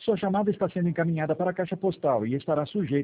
Sua chamada está sendo encaminhada para a caixa postal e estará sujeita